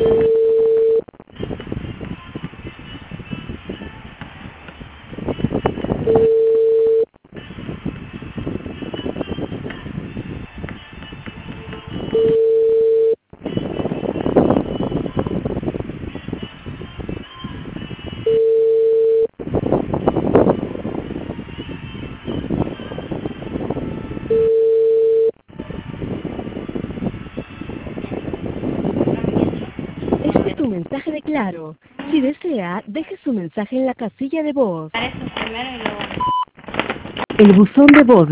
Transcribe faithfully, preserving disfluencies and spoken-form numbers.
Este es un mensaje de Claro. Si desea, deje su mensaje en la casilla de voz. Para eso primero y luego... El buzón de voz